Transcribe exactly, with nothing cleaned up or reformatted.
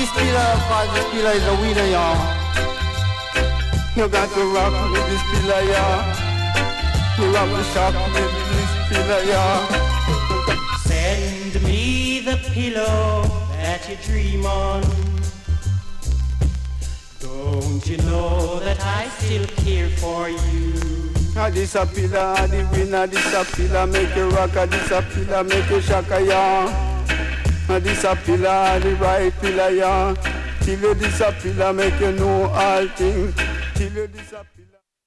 this pillar, cause this pillar is a winner, y'all. You got to rock with this pillar, y'all. You rock the shock with this pillar, y'all. Send me the pillow that you dream on. Don't you know that I still care for you? Ah, this a pillar, ah, the winner, this a pillar, make you rock, ah, this a pillar, make you shaka, yeah. Ah, this a pillar, ah, the right pillar, yeah. Till you this a pillar, make you know all things. Till you this a pillar.